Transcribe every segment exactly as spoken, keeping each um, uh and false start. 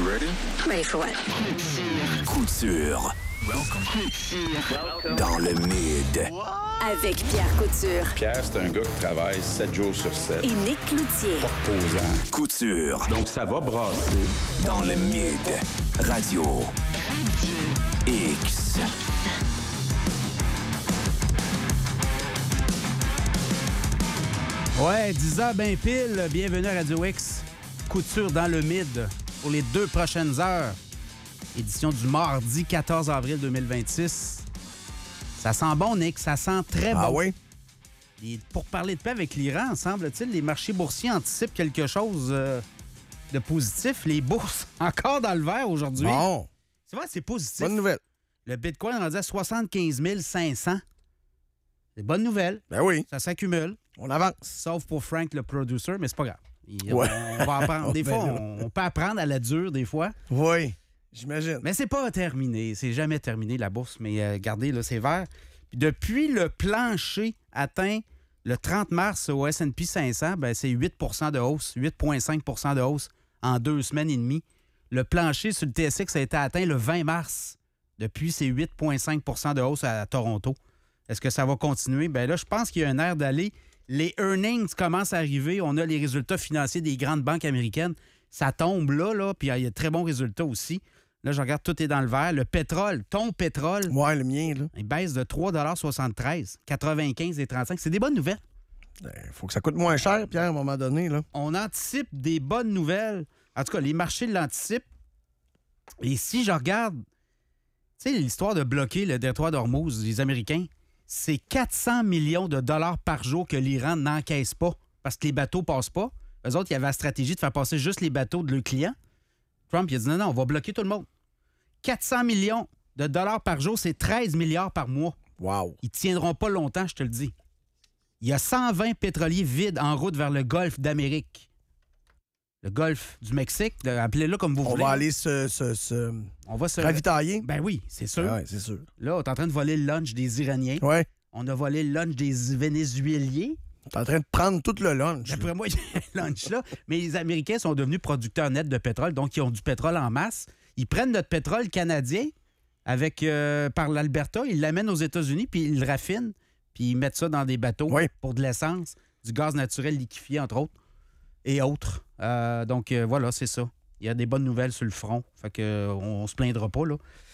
ready? Ready for what? Couture. Welcome. Dans le mid. Avec Pierre Couture Pierre, c'est un gars qui travaille sept jours sur sept. et Nick Cloutier. Pas reposant. Couture. Donc, ça va brasser. Dans le mid. Radio. X. Ouais, dix heures bien pile. Bienvenue à Radio X. Couture dans le mid pour les deux prochaines heures. Édition du mardi quatorze avril deux mille vingt-six. Ça sent bon, Nick. Ça sent très bon. Ah oui? Et pour parler de paix avec l'Iran, semble-t-il, les marchés boursiers anticipent quelque chose euh, de positif. Les bourses, encore dans le vert aujourd'hui. Bon. C'est vrai, c'est positif. Bonne nouvelle. Le Bitcoin est rendu à soixante-quinze mille cinq cents. C'est bonne nouvelle. Ben oui. Ça s'accumule. On avance. Sauf pour Frank, le producer, mais c'est pas grave. Il- Ouais. On, on va apprendre. Des Ben fois, là. on, on peut apprendre à la dure, des fois. Oui, j'imagine. Mais c'est pas terminé. C'est jamais terminé, la bourse. Mais euh, regardez, là, c'est vert. Puis depuis le plancher atteint le trente mars au S and P cinq cents, ben, c'est huit pour cent de hausse, huit virgule cinq pour cent de hausse en deux semaines et demie. Le plancher sur le T S X a été atteint le vingt mars. Depuis, c'est huit virgule cinq pour cent de hausse à Toronto. Est-ce que ça va continuer? Bien là, je pense qu'il y a un air d'aller. Les earnings commencent à arriver. On a les résultats financiers des grandes banques américaines. Ça tombe là, là, puis il y a de très bons résultats aussi. Là, je regarde, tout est dans le vert. Le pétrole, ton pétrole, Ouais, le mien, là. il baisse de trois virgule soixante-treize, quatre-vingt-quinze et trente-cinq. C'est des bonnes nouvelles. Il faut que ça coûte moins cher, Pierre, à un moment donné, là. On anticipe des bonnes nouvelles. En tout cas, les marchés l'anticipent. Et si je regarde, tu sais, l'histoire de bloquer le détroit d'Ormuz, les Américains, c'est quatre cents millions de dollars par jour que l'Iran n'encaisse pas parce que les bateaux passent pas. Eux autres, il y avait la stratégie de faire passer juste les bateaux de leurs clients. Trump, il a dit non, non, on va bloquer tout le monde. quatre cents millions de dollars par jour, c'est treize milliards par mois. Wow. Ils tiendront pas longtemps, je te le dis. Il y a cent vingt pétroliers vides en route vers le golfe d'Amérique. Le golfe du Mexique, de- appelez-le comme vous On voulez. va aller se, se, se On va se ravitailler. Ben oui, c'est sûr. Ah ouais, c'est sûr. Là, on est en train de voler le lunch des Iraniens. Ouais. On a volé le lunch des Vénézuéliens. T'es en train de prendre tout le lunch. là. D'après moi, il y a un lunch là. Mais les Américains sont devenus producteurs nets de pétrole, donc ils ont du pétrole en masse. Ils prennent notre pétrole canadien avec euh, par l'Alberta, ils l'amènent aux États-Unis, puis ils le raffinent, puis ils mettent ça dans des bateaux Oui. pour de l'essence, du gaz naturel liquéfié, entre autres, et autres. Euh, donc euh, voilà, c'est ça. Il y a des bonnes nouvelles sur le front. Fait que euh, on, on se plaindra pas, là.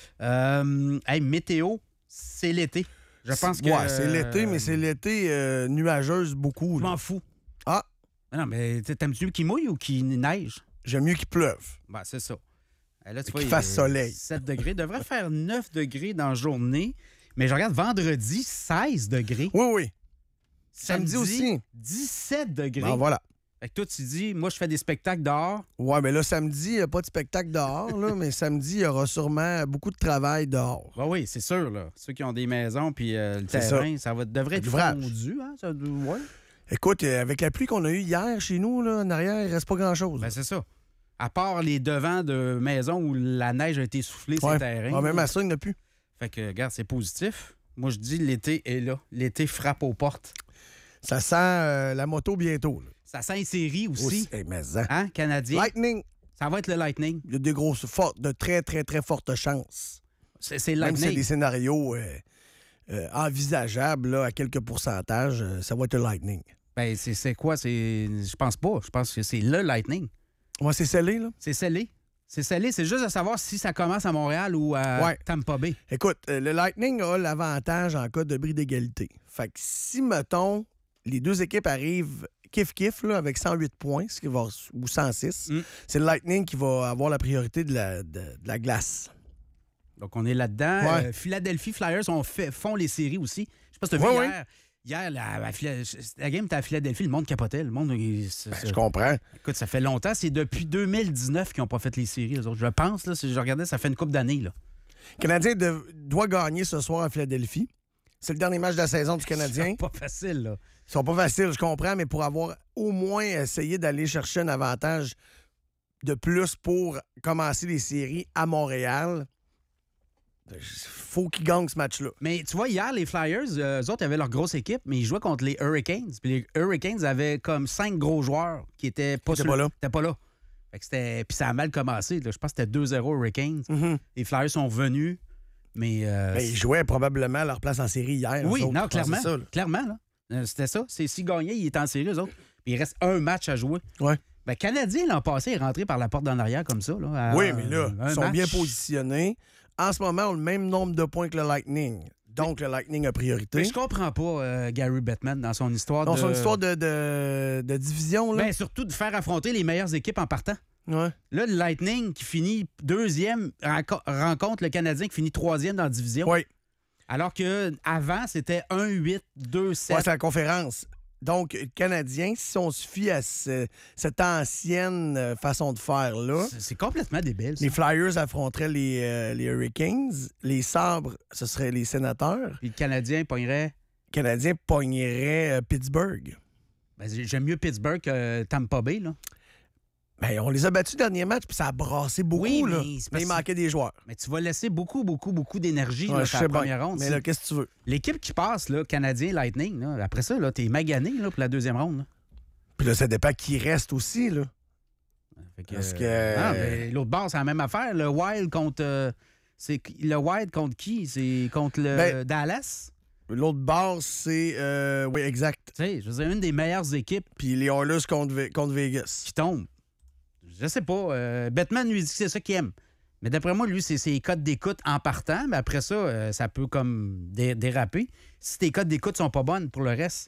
Euh, hey, météo, c'est l'été. Je pense que. Ouais, c'est l'été, mais c'est l'été euh, nuageuse beaucoup. Je là. m'en fous. Ah, Non, mais t'aimes-tu qu'il mouille ou qu'il neige? j'aime mieux qu'il pleuve. Ben, c'est ça. Là, tu Et vois, qu'il il fasse est soleil. sept degrés. Il devrait faire neuf degrés dans la journée. Mais je regarde vendredi, seize degrés. Oui, oui. Samedi aussi. dix-sept degrés. Ben voilà. Fait que toi, tu dis, moi, je fais des spectacles dehors. Ouais, mais là, samedi, il n'y a pas de spectacle dehors, là, mais samedi, il y aura sûrement beaucoup de travail dehors. Ben oui, c'est sûr, là. Ceux qui ont des maisons puis euh, le C'est terrain, ça, va, devrait être L'ouvrage. fondu, hein? Ça, ouais. Écoute, euh, avec la pluie qu'on a eue hier chez nous, là, en arrière, il reste pas grand-chose. Ben, c'est ça. À part les devants de maisons où la neige a été soufflée sur Ouais. le terrain. Ah, même à ça, il n'y en a plus. Fait que, regarde, c'est positif. Moi, je dis, l'été est là. L'été frappe aux portes. Ça sent euh, la moto bientôt. Là. Ça sent une série aussi. Aussi. Hey, mais ça. Hein, canadien. Lightning. Ça va être le Lightning. Il y a des grosses, fortes, de très, très, très fortes chances. C'est, c'est Même si c'est Lightning. des scénarios euh, euh, envisageables là, à quelques pourcentages, euh, ça va être le Lightning. Ben, c'est, c'est quoi? C'est, je pense pas. Je pense que c'est le Lightning. Ouais, c'est scellé, là. C'est scellé. C'est scellé. C'est juste de savoir si ça commence à Montréal ou à Ouais. Tampa Bay. Écoute, euh, le Lightning a l'avantage en cas de bris d'égalité. Fait que si, mettons, les deux équipes arrivent kiff-kiff là, avec cent huit points, ce qui va, ou cent six, Mm. c'est le Lightning qui va avoir la priorité de la, de, de la glace. Donc, on est là-dedans. Ouais. Euh, Philadelphie Flyers ont fait, font les séries aussi. Je sais pas si tu as Ouais, vu ouais. hier. Hier, la, la, Phila- la game était à Philadelphie. Le monde capotait. Le monde. il- c'est- Ben, c'est- je comprends. Écoute, ça fait longtemps. C'est depuis deux mille dix-neuf qu'ils n'ont pas fait les séries, les autres. Je pense, là, si je regardais, ça fait une couple d'années, là. Le Canadien de- doit gagner ce soir à Philadelphie. C'est le dernier match de la saison du Canadien. C'est pas facile, là. Ils sont pas faciles, je comprends, mais pour avoir au moins essayé d'aller chercher un avantage de plus pour commencer les séries à Montréal, il faut qu'ils gagnent ce match-là. Mais tu vois, hier, les Flyers, euh, eux autres avaient leur grosse équipe, mais ils jouaient contre les Hurricanes. Puis les Hurricanes avaient comme cinq gros joueurs qui étaient pas, Qui étaient sur- pas là. étaient pas là. Fait que c'était... Puis ça a mal commencé. Là. Je pense que c'était deux zéro Hurricanes. Mm-hmm. Les Flyers sont revenus, mais... Euh, Ben, ils jouaient probablement à leur place en série hier. oui, eux autres. non, Ah, clairement. c'est ça, là. Clairement, là. Euh, C'était ça. C'est, s'ils gagnaient, ils étaient en série, eux autres. Puis il reste un match à jouer. Ouais. Ben, Canadien, l'an passé, est rentré par la porte d'en arrière comme ça. Là, à- Oui, mais là, un ils sont match. bien positionnés. En ce moment, ils ont le même nombre de points que le Lightning. Donc, le Lightning a priorité. Mais je comprends pas euh, Gary Bettman dans son histoire Dans de... son histoire de, de, de division, là. Ben, surtout de faire affronter les meilleures équipes en partant. Ouais. Là, le Lightning qui finit deuxième renco- rencontre le Canadien qui finit troisième dans la division. Oui. Alors qu'avant, c'était un huit deux sept. Ouais, c'est la conférence. Donc, le Canadien, si on se fie à ce- cette ancienne euh, façon de faire-là, C'est- C'est complètement débile, ça. les Flyers affronteraient les, euh, les Hurricanes, les Sabres, ce seraient les Sénateurs, Puis le Canadien pognerait... les Canadiens pogneraient euh, Pittsburgh. Ben, j'aime mieux Pittsburgh que Tampa Bay, là. Ben, on les a battus le dernier match, puis ça a brassé beaucoup, Oui, là. mais c'est Mais parce il que- manquait des joueurs. Mais tu vas laisser beaucoup, beaucoup, beaucoup d'énergie Ouais, là, je sur sais la bien. première ronde. Mais Si- là, qu'est-ce que tu veux? L'équipe qui passe, là, Canadien, Lightning, là, après ça, là, t'es magané là, pour la deuxième ronde. Là. Puis là, ça dépend qui reste aussi, là. Fait que, Parce que- euh, non, mais l'autre bord, c'est la même affaire. Le Wild contre... euh, c'est le Wild contre qui? C'est contre le Ben- Dallas? L'autre base, c'est... euh, oui, exact. Tu sais, je veux dire, une des meilleures équipes Puis les Oilers contre, Ve- contre Vegas. qui tombe. Je sais pas. Euh, Bettman lui dit que c'est ça qu'il aime. Mais d'après moi, lui, c'est ses codes d'écoute en partant. Mais après ça, euh, ça peut comme dé- déraper. Si tes codes d'écoute sont pas bonnes pour le reste.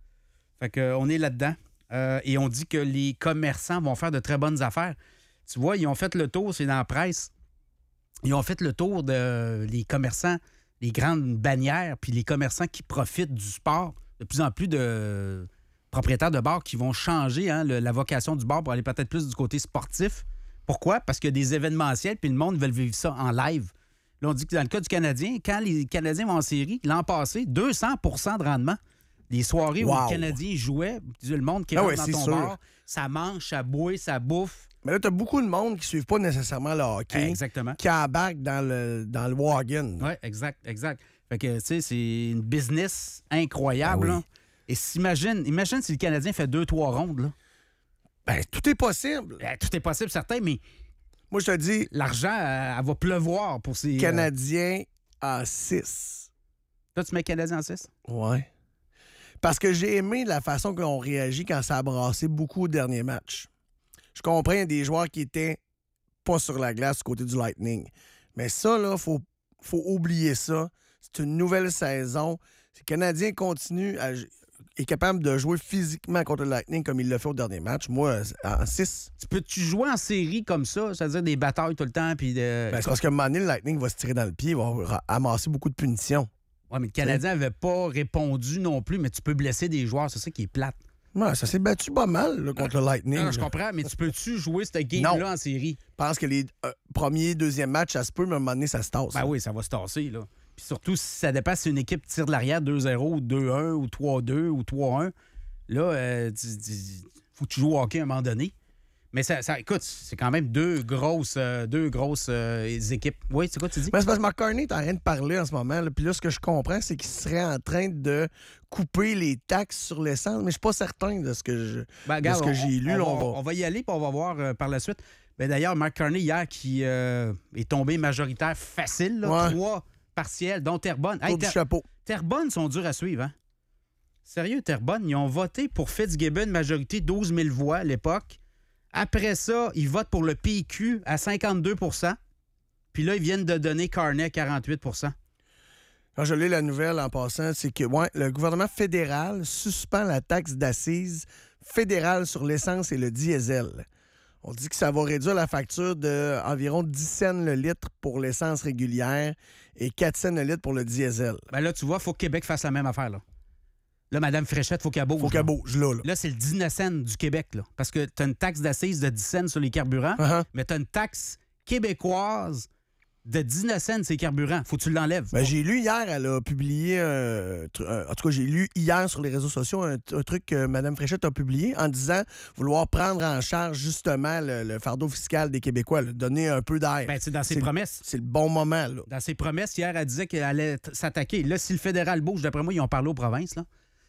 Fait que, euh, on est là-dedans. Euh, et on dit que les commerçants vont faire de très bonnes affaires. Tu vois, ils ont fait le tour, c'est dans la presse. Ils ont fait le tour de les commerçants, les grandes bannières, puis les commerçants qui profitent du sport. De plus en plus de propriétaires de bars qui vont changer hein, le- la vocation du bar pour aller peut-être plus du côté sportif. Pourquoi? Parce qu'il y a des événementiels, puis le monde veut vivre ça en live. Là, on dit que dans le cas du Canadien, quand les Canadiens vont en série, l'an passé, deux cents pour cent de rendement. Les soirées où Wow. les Canadiens jouaient, le monde qui Ah rentre ouais, dans c'est ton sûr. bar, ça mange, ça boit, ça bouffe. Mais là, t'as beaucoup de monde qui ne suivent pas nécessairement le hockey, Exactement. qui embarquent dans le, dans le wagon. Oui, exact, exact. Fait que, tu sais, c'est une business incroyable. Ben oui. là. Et s'imagine, imagine si le Canadien fait deux, trois rondes. Là. Ben, tout est possible. Ben, tout est possible, certain, mais Moi, je te dis, l'argent, euh, elle va pleuvoir pour ces... euh, Canadien en six. Toi, tu mets Canadien en six? Ouais. Parce que j'ai aimé la façon qu'on réagit quand ça a brassé beaucoup au dernier match. Je comprends, il y a des joueurs qui étaient pas sur la glace du côté du Lightning. Mais ça, là, faut, faut oublier ça. C'est une nouvelle saison. Si le Canadien continue à est capable de jouer physiquement contre le Lightning comme il l'a fait au dernier match, moi, en six. Tu peux-tu jouer en série comme ça, c'est-à-dire des batailles tout le temps, puis de... Ben, c'est parce qu'à un moment donné, le Lightning va se tirer dans le pied, il va ra- amasser beaucoup de punitions. Ouais, mais le Canadien n'avait pas répondu non plus, mais tu peux blesser des joueurs, c'est ça qui est plate. Ouais, ça s'est battu pas mal là, contre le Lightning. Non, je là. comprends, mais tu peux-tu jouer cette game-là Non. en série? Je pense que les euh, premiers, deuxième matchs, ça se peut, mais à un moment donné, ça se tasse. Ben oui, ça va se tasser, là. Puis surtout, si ça dépend si une équipe tire de l'arrière deux zéro, ou deux un, ou trois deux, ou trois un, là, euh, tu- tu- faut que tu joues au hockey à un moment donné. Mais ça, ça écoute, c'est quand même deux grosses, euh, deux grosses euh, équipes. Oui, c'est quoi tu dis? Mais c'est parce que McCartney est en train de parler en ce moment. Là. Puis là, ce que je comprends, c'est qu'il serait en train de couper les taxes sur l'essence. Mais je suis pas certain de ce que je, Ben, de regarde, ce que on- j'ai lu. On, là, va, on va- on va y aller, puis on va voir euh, par la suite. Ben, d'ailleurs, Mark Carney, hier, qui euh, est tombé majoritaire facile, là, Ouais. trois partiels, dont Terrebonne. Hey, Tour du Ter- chapeau. Terrebonne sont durs à suivre, hein? Sérieux, Terrebonne, ils ont voté pour Fitzgibbon, majorité douze mille voix à l'époque. Après ça, ils votent pour le P Q à cinquante-deux pour cent. Puis là, ils viennent de donner Carney à quarante-huit pour cent. Quand je lis la nouvelle en passant, c'est que ouais, le gouvernement fédéral suspend la taxe d'assises fédérale sur l'essence et le diesel. On dit que ça va réduire la facture d'environ dix cents le litre pour l'essence régulière et quatre cents le litre pour le diesel. Ben là, tu vois, il faut que Québec fasse la même affaire, là. Là, Mme Fréchette, il faut qu'elle bouge. Faut là. qu'elle bouge, là. là. Là, c'est le dix-neuf cents du Québec, là. Parce que tu as une taxe d'assises de dix cents sur les carburants, Uh-huh. mais tu as une taxe québécoise de dix-neuf cents sur les carburants. Faut que tu l'enlèves. Ben, j'ai lu hier, elle a publié, un tru- un- en tout cas, j'ai lu hier sur les réseaux sociaux un, un truc que Mme Fréchette a publié en disant vouloir prendre en charge justement le, le fardeau fiscal des Québécois, là, donner un peu d'air. Ben, c'est dans ses C'est- promesses. C'est le bon moment, là. Dans ses promesses, hier, elle disait qu'elle allait t- s'attaquer. Là, si le fédéral bouge, d'après moi, ils ont parlé aux provinces, là.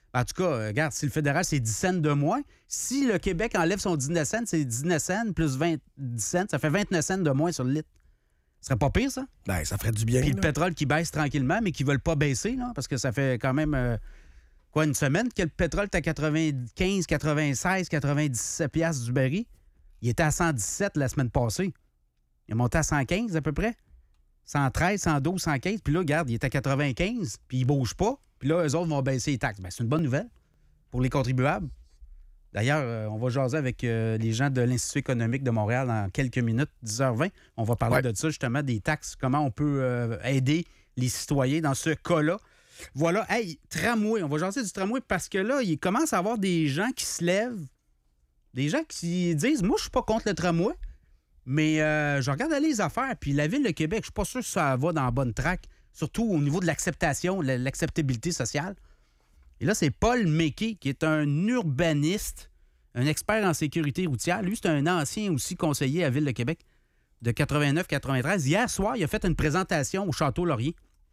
En tout cas, euh, regarde, si le fédéral, c'est dix cents de moins, si le Québec enlève son dix-neuf cents, c'est dix-neuf cents plus vingt, dix cents, ça fait vingt-neuf cents de moins sur le litre. Ce serait pas pire, ça? Ben, ça ferait du bien. Puis là. le pétrole qui baisse tranquillement, mais qui ne veulent pas baisser, là, parce que ça fait quand même, euh, quoi, une semaine que le pétrole est à quatre-vingt-quinze, quatre-vingt-seize, quatre-vingt-dix-sept piastres du baril. Il était à cent dix-sept la semaine passée. Il est monté à cent quinze à peu près. cent treize, cent douze, cent quinze. Puis là, regarde, il est à quatre-vingt-quinze, puis il ne bouge pas. Puis là, eux autres vont baisser les taxes. Bien, c'est une bonne nouvelle pour les contribuables. D'ailleurs, euh, on va jaser avec euh, les gens de l'Institut économique de Montréal dans quelques minutes, dix heures vingt. On va parler Ouais. de ça, justement, des taxes, comment on peut euh, aider les citoyens dans ce cas-là. Voilà. Hey, tramway. On va jaser du tramway parce que là, il commence à y avoir des gens qui se lèvent, des gens qui disent « Moi, je suis pas contre le tramway, mais euh, je regarde aller les affaires. » Puis la Ville de Québec, je suis pas sûr que ça va dans la bonne track, surtout au niveau de l'acceptation, l'acceptabilité sociale. Et là, c'est Paul Méquet, qui est un urbaniste, un expert en sécurité routière. Lui, c'est un ancien aussi conseiller à Ville de Québec de quatre-vingt-neuf quatre-vingt-treize. Hier soir, il a fait une présentation au Château Laurier.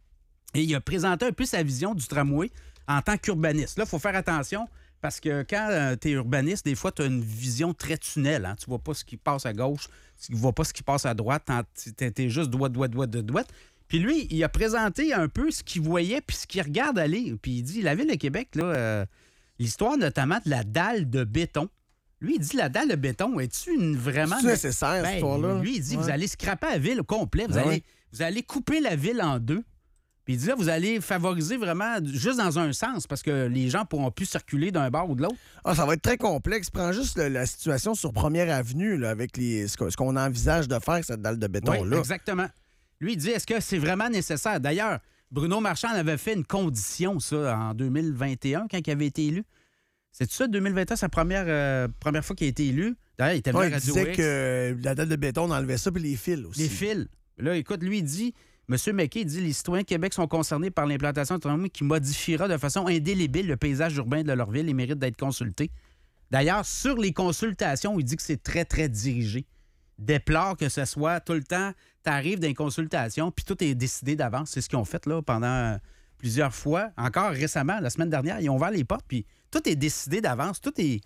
Et il a présenté un peu sa vision du tramway en tant qu'urbaniste. Là, il faut faire attention parce que quand euh, tu es urbaniste, des fois, tu as une vision très tunnel. Hein? Tu vois pas ce qui passe à gauche, tu vois pas ce qui passe à droite. Tu es juste droite, droite, droite, droite. Puis lui, il a présenté un peu ce qu'il voyait puis ce qu'il regarde aller. Puis il dit, la Ville de Québec, là, euh, l'histoire notamment de la dalle de béton. Lui, il dit, la dalle de béton, est-tu une vraiment... C'est nécessaire, Ben, cette histoire-là. lui, il dit, Ouais. vous allez scraper la ville au complet. Vous, Ben allez, oui. vous allez couper la ville en deux. Puis il dit, là, vous allez favoriser vraiment juste dans un sens parce que les gens ne pourront plus circuler d'un bord ou de l'autre. Ah, ça va être très complexe. Prends juste le- la situation sur Première Avenue là, avec les, ce qu'on ce qu'on envisage de faire, cette dalle de Oui, béton-là. exactement. Lui, il dit, est-ce que c'est vraiment nécessaire? D'ailleurs, Bruno Marchand avait fait une condition, ça, en deux mille vingt et un, quand il avait été élu. C'est ça, deux mille vingt et un, sa première, euh, première fois qu'il a été élu? D'ailleurs, il était venu Ouais, à il Radio disait X. que la dalle de béton, on enlevait ça, puis les fils aussi. Les fils. Là, écoute, lui, il dit, M. Méquet dit, les citoyens de Québec sont concernés par l'implantation de tramway qui modifiera de façon indélébile le paysage urbain de leur ville et mérite d'être consultés. D'ailleurs, sur les consultations, il dit que c'est très, très dirigé. Déplore que ce soit tout le temps, tu arrives dans les consultations, puis tout est décidé d'avance. C'est ce qu'ils ont fait là pendant plusieurs fois. Encore récemment, la semaine dernière, ils ont ouvert les portes, puis tout est décidé d'avance. Tout est...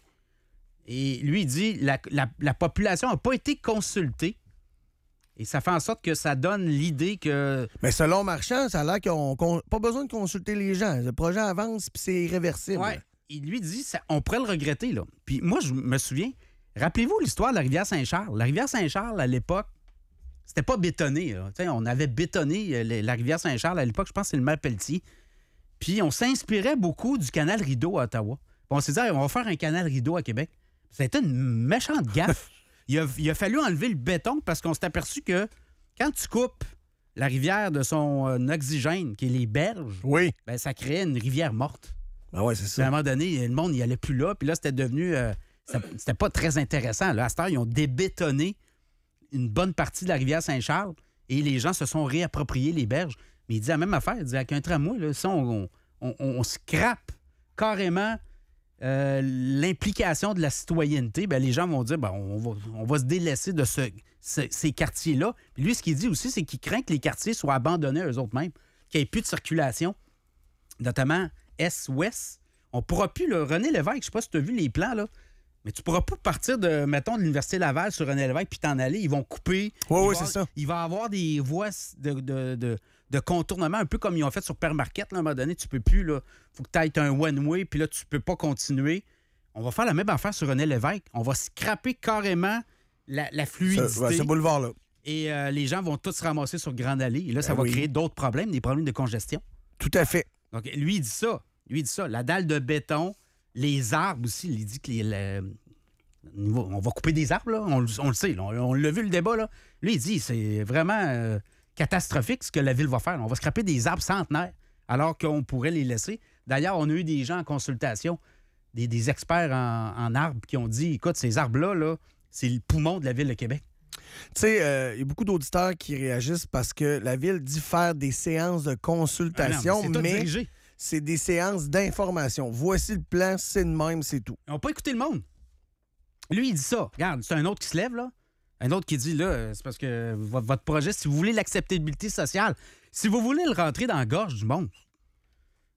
Et lui, il dit, la, la, la population n'a pas été consultée. Et ça fait en sorte que ça donne l'idée que... Mais selon Marchand, ça a l'air qu'on n'a pas besoin de consulter les gens. Le projet avance, puis c'est irréversible. Ouais, il lui dit, ça, on pourrait le regretter, là. Puis moi, je me souvière, rappelez-vous l'histoire de la rivière Saint-Charles. La rivière Saint-Charles, à l'époque, c'était pas bétonné. Là. Tu sais, on avait bétonné euh, la rivière Saint-Charles à l'époque, je pense que c'est le maire Pelletier. Puis on s'inspirait beaucoup du canal Rideau à Ottawa. Puis on s'est dit, hey, on va faire un canal Rideau à Québec. Ça a été une méchante gaffe. il, a, il a fallu enlever le béton parce qu'on s'est aperçu que quand tu coupes la rivière de son euh, oxygène, qui est les berges, Oui. ben, ça créait une rivière morte. Ben ouais, c'est Puis à un ça. moment donné, le monde n'y allait plus là. Puis là, c'était devenu... euh, ça- c'était pas très intéressant. Là, à cette heure, ils ont débétonné une bonne partie de la rivière Saint-Charles et les gens se sont réappropriés les berges. Mais il dit la même affaire. Il dit avec un tramway, là, ça, on, on, on, on scrape carrément euh, l'implication de la citoyenneté. Bien, les gens vont dire ben, on, va, on va se délaisser de ce, ce- ces quartiers-là. Puis lui, ce qu'il dit aussi, c'est qu'il craint que les quartiers soient abandonnés eux-mêmes, qu'il n'y ait plus de circulation, notamment est-ouest. On ne pourra plus, là, René Lévesque, je ne sais pas si tu as vu les plans, là, mais tu ne pourras pas partir de, mettons, de l'Université Laval sur René Lévesque puis t'en aller. Ils vont couper. Oui, Il oui, va- c'est ça. Il va y avoir des voies de, de, de, de contournement, un peu comme ils ont fait sur Père Marquette. Là, à un moment donné, tu peux plus. Il faut que tu ailles un one-way, puis là, tu peux pas continuer. On va faire la même affaire sur René Lévesque. On va scraper carrément la, la fluidité. Ce, ouais, ce boulevard-là. Et euh, les gens vont tous se ramasser sur Grande Allée. Et là, ça Ben va oui. créer d'autres problèmes, des problèmes de congestion. Tout à fait. Donc, lui, il dit ça. Lui, il dit ça. La dalle de béton, les arbres aussi. Il dit que les, le- on va couper des arbres, là. On, on le sait. Là. On, on l'a vu, le débat. Là. Lui, il dit c'est vraiment euh, catastrophique ce que la ville va faire. On va scraper des arbres centenaires alors qu'on pourrait les laisser. D'ailleurs, on a eu des gens en consultation, des, des experts en, en arbres qui ont dit, écoute, ces arbres-là, là, c'est le poumon de la ville de Québec. Tu sais, euh, il y a beaucoup d'auditeurs qui réagissent parce que la Ville dit faire des séances de consultation, Ah non, c'est tout mais dirigé. c'est des séances d'information. Voici le plan, c'est de même, c'est tout. Ils n'ont pas écouté le monde. Lui, il dit ça. Regarde, c'est un autre qui se lève, là. Un autre qui dit, là, euh, c'est parce que vo- votre projet, si vous voulez l'acceptabilité sociale, si vous voulez le rentrer dans la gorge du monde,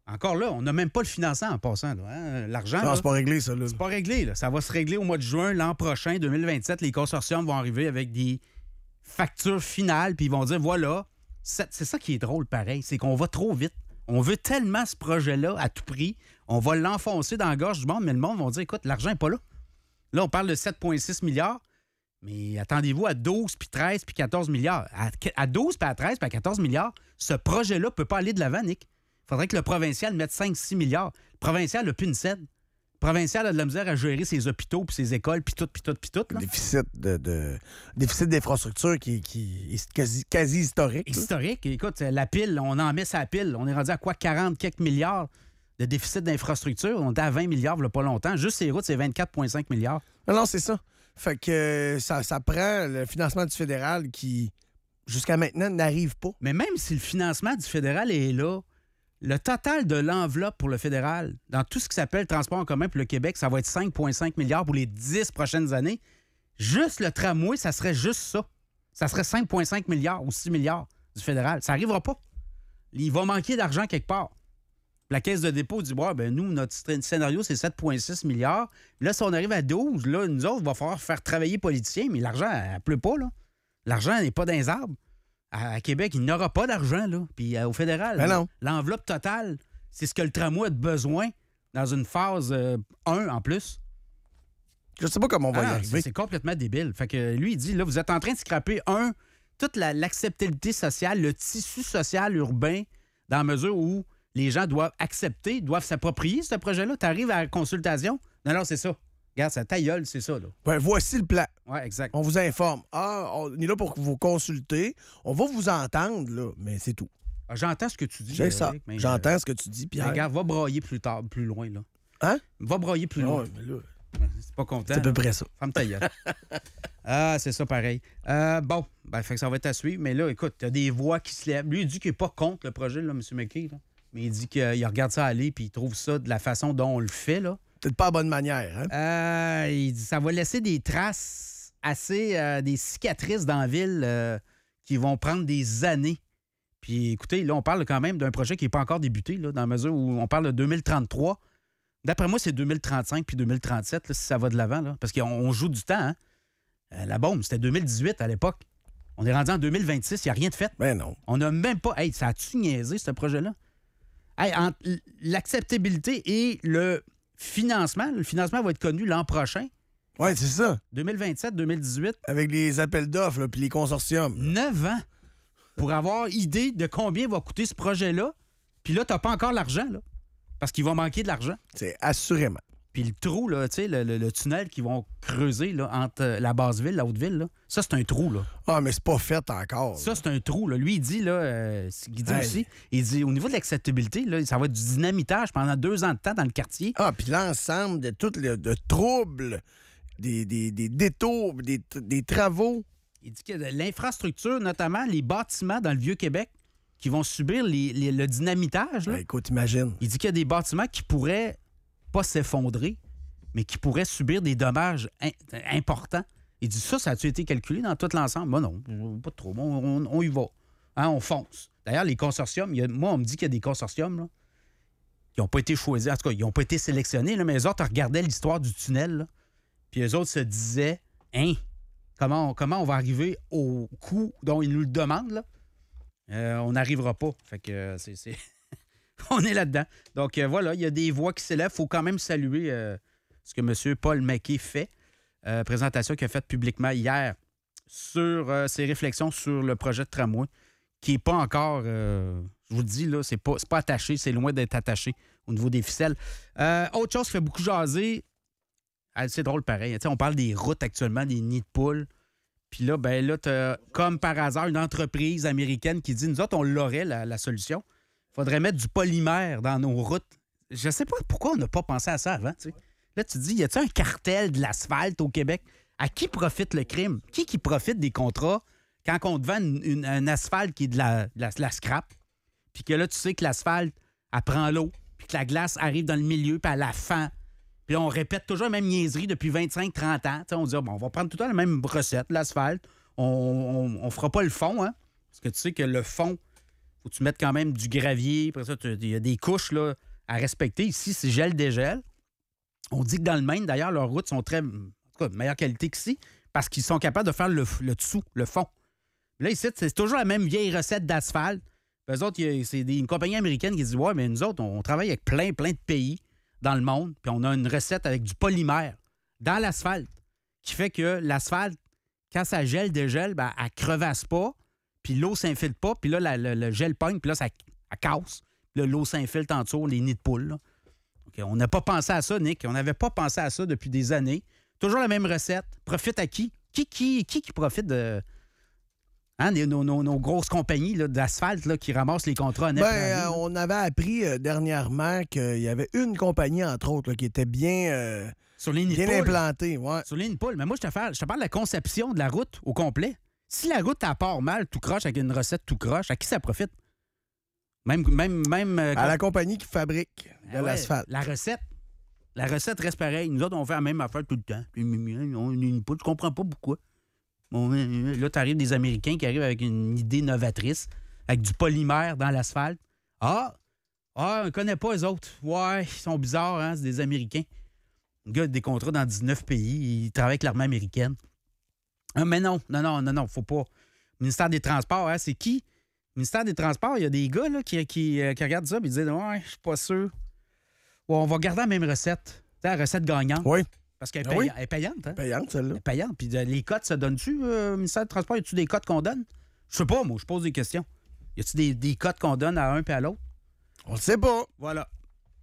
Encore là, on n'a même pas le financement en passant. Là, hein? L'argent, Non, là, c'est pas réglé, ça. Là. c'est pas réglé. Là. Ça va se régler au mois de juin l'an prochain, deux mille vingt-sept. Les consortiums vont arriver avec des factures finales, puis ils vont dire, voilà, c'est, c'est ça qui est drôle, pareil, c'est qu'on va trop vite. On veut tellement ce projet-là à tout prix, on va l'enfoncer dans la gorge du monde, mais le monde va dire, écoute, l'argent n'est pas là. Là, on parle de sept virgule six milliards, mais attendez-vous à douze, puis treize, puis quatorze milliards. À, à douze, puis à treize, puis à quatorze milliards, ce projet-là ne peut pas aller de l'avant, Nick. Il faudrait que le provincial mette cinq six milliards. Le provincial n'a plus une scène. Le provincial a de la misère à gérer ses hôpitaux, puis ses écoles, puis tout, puis tout, puis tout. Là. Déficit, de, de, déficit d'infrastructure qui, qui est quasi, quasi historique. là. Historique. Écoute, la pile, on en met sa pile. On est rendu à quoi? quarante quelques milliards de déficit d'infrastructure. On était à vingt milliards il n'y a pas longtemps. Juste ces routes, c'est vingt-quatre virgule cinq milliards. Non, non, c'est ça. Fait que euh, ça, ça prend le financement du fédéral qui, jusqu'à maintenant, n'arrive pas. Mais même si le financement du fédéral est là, le total de l'enveloppe pour le fédéral, dans tout ce qui s'appelle transport en commun pour le Québec, ça va être cinq virgule cinq milliards pour les dix prochaines années. Juste le tramway, ça serait juste ça. Ça serait cinq virgule cinq milliards ou six milliards du fédéral. Ça n'arrivera pas. Il va manquer d'argent quelque part. La Caisse de dépôt dit, ouais, ben nous, notre scénario, c'est sept virgule six milliards. Là, si on arrive à douze, là, nous autres, il va falloir faire travailler les politiciens, mais l'argent, elle ne pleut pas, là. L'argent n'est pas dans les arbres. À Québec, il n'y pas d'argent, là. Puis euh, au fédéral, ben non. l'enveloppe totale, c'est ce que le tramway a de besoin dans une phase euh, un en plus. Je sais pas comment on va Ah, y c'est, arriver. c'est complètement débile. Fait que lui, il dit, là, vous êtes en train de scraper, un, toute la, l'acceptabilité sociale, le tissu social urbain, dans la mesure où les gens doivent accepter, doivent s'approprier ce projet-là. Tu arrives à la consultation. Non, non, c'est ça. Regarde, ça ta gueule, c'est ça, là. Ben, voici le plan. Oui, exact. On vous informe. Ah, on est là pour vous consulter. On va vous entendre, là, mais c'est tout. Ah, j'entends ce que tu dis. C'est ça. Eric, mais, J'entends euh, ce que tu dis, mais Pierre. regarde, va broyer plus tard, plus loin, là. Hein? Va broyer plus loin. Ouais, mais là, C'est pas content. c'est à peu là. près ça. Ferme ta gueule. Ah, c'est ça, pareil. Euh, bon, ben, fait que ça va être à suivre. Mais là, écoute, t'as des voix qui se lèvent. Lui, il dit qu'il n'est pas contre le projet, là, M. McKay, là. Mais il dit qu'il regarde ça aller puis il trouve ça de la façon dont on le fait, là. Peut-être pas la bonne manière, hein? Euh, il dit ça va laisser des traces assez, euh, des cicatrices dans la ville euh, qui vont prendre des années. Puis écoutez, là, on parle quand même d'un projet qui n'est pas encore débuté, là, dans la mesure où on parle de deux mille trente-trois. D'après moi, c'est deux mille trente-cinq puis deux mille trente-sept, là, si ça va de l'avant, là, parce qu'on on joue du temps. Hein? Euh, la bombe, c'était deux mille dix-huit à l'époque. On est rendu en deux mille vingt-six, il n'y a rien de fait. Ben non. On n'a même pas... Hey, ça a-tu niaisé, ce projet-là? Hey, entre l'acceptabilité et le financement, le financement va être connu l'an prochain, Ouais, c'est ça. deux mille vingt-sept deux mille dix-huit, Avec les appels d'offres, là, puis les consortiums. neuf ans pour avoir idée de combien va coûter ce projet-là. Puis là, tu n'as pas encore l'argent, là, parce qu'il va manquer de l'argent. C'est assurément. Puis le trou, là, tu sais, le, le- le tunnel qu'ils vont creuser là, entre euh, la basse-ville, la haute-ville, là, ça, c'est un trou, là. Ah, mais c'est pas fait encore. Ça, c'est un trou, là. Lui, il dit, là, euh, ce qu'il dit Hey. aussi, il dit, au niveau de l'acceptabilité, là, ça va être du dynamitage pendant deux ans de temps dans le quartier. Ah, puis l'ensemble de tout le de troubles, des, des, des détours, des, des travaux. Il dit que l'infrastructure, notamment les bâtiments dans le Vieux-Québec, qui vont subir les- les- le dynamitage, là. Ben, écoute, imagine. Il dit qu'il y a des bâtiments qui pourraient pas s'effondrer, mais qui pourraient subir des dommages in- importants. Il dit ça, ça a-tu été calculé dans tout l'ensemble? Moi, non, pas trop. On, on- on y va. Hein, on fonce. D'ailleurs, les consortiums, il y a- moi, on me dit qu'il y a des consortiums là, qui n'ont pas été choisis. En tout cas, ils n'ont pas été sélectionnés, là, mais les autres regardaient l'histoire du tunnel. Là, puis les autres se disaient, hein, comment on, comment on va arriver au coût dont ils nous le demandent, là? Euh, on n'arrivera pas. Fait que euh, c'est... c'est- on est là-dedans. Donc euh, voilà, il y a des voix qui s'élèvent. Il faut quand même saluer euh, ce que M. Paul McKay fait. Euh, présentation qu'il a faite publiquement hier sur euh, ses réflexions sur le projet de tramway, qui n'est pas encore, euh, je vous le dis, là, c'est pas, c'est pas attaché, c'est loin d'être attaché au niveau des ficelles. Euh, autre chose qui fait beaucoup jaser, ah, c'est drôle pareil, tu sais, on parle des routes actuellement, des nids de poules. Puis là, ben là, t'as, comme par hasard, une entreprise américaine qui dit, nous autres, on l'aurait, la, la solution. Il faudrait mettre du polymère dans nos routes. Je sais pas pourquoi on n'a pas pensé à ça avant, tu sais. Là, tu te dis, y a-t-il un cartel de l'asphalte au Québec? À qui profite le crime? Qui qui profite des contrats quand on te vend une- une- un asphalte qui est de la, de la, de la scrap? Puis que là, tu sais que l'asphalte, elle prend l'eau, puis que la glace arrive dans le milieu, puis elle la fend. Puis là, on répète toujours la même niaiserie depuis vingt-cinq trente ans. Tu sais, on dit, ah, bon, on va prendre tout le temps la même recette, l'asphalte. On, on, on fera pas le fond, hein? Parce que tu sais que le fond faut que tu mettes quand même du gravier. Après ça, il y a des couches là, à respecter. Ici, c'est gel-dégel. On dit que dans le Maine, d'ailleurs, leurs routes sont très, en tout cas, de meilleure qualité qu'ici parce qu'ils sont capables de faire le, le dessous, le fond. Là, ici, c'est toujours la même vieille recette d'asphalte. Eux autres, c'est des, une compagnie américaine qui dit « Ouais, mais nous autres, on, on travaille avec plein, plein de pays dans le monde, puis on a une recette avec du polymère dans l'asphalte qui fait que l'asphalte, quand ça gèle, dégèle, ben, elle crevasse pas, puis l'eau s'infiltre pas, puis là, la, le, le gel pogne, puis là, ça elle casse. Puis là, l'eau s'infiltre en dessous, les nids de poule. Là. Okay, on n'a pas pensé à ça, Nick. On n'avait pas pensé à ça depuis des années. Toujours la même recette. Profite à qui? Qui qui, qui, qui profite de... Hein, nos, nos, nos grosses compagnies là, d'asphalte là, qui ramassent les contrats en ben, euh, On avait appris euh, dernièrement qu'il y avait une compagnie, entre autres, là, qui était bien, euh, Sur les nids bien de poule. implantée. Ouais. Sur les nids de poule. Mais moi, je te, fais, je te parle de la conception de la route au complet. Si la route, elle part mal, tout croche, avec une recette tout croche, à qui ça profite? Même... même, même euh, À la compagnie qui fabrique de Ah ouais, l'asphalte. La recette. La recette reste pareille. Nous autres, on fait la même affaire tout le temps. Puis, on a une poule. Je comprends pas pourquoi. Bon, là, tu arrives des Américains qui arrivent avec une idée novatrice, avec du polymère dans l'asphalte. Ah! Ah, on ne connaît pas eux autres. Ouais, ils sont bizarres, hein? C'est des Américains. Le gars a des contrats dans dix-neuf pays. Ils travaillent avec l'armée américaine. Ah, mais non, non, non, non, non, faut pas. Ministère des Transports, hein, c'est qui? Ministère des Transports, il y a des gars là, qui, qui, euh, qui regardent ça et disent « Ouais, je suis pas sûr. Ouais, on va garder la même recette. » Tu sais, la recette gagnante. Oui. Parce qu'elle est, Ah oui. paya- elle est payante. Hein? Payante, celle-là. Elle est payante. Puis euh, les cotes, ça donne-tu, euh, ministère des Transports? Y a-tu des cotes qu'on donne? Je sais pas, moi, je pose des questions. Y a-tu des, des cotes qu'on donne à un et à l'autre? On le sait pas. Voilà.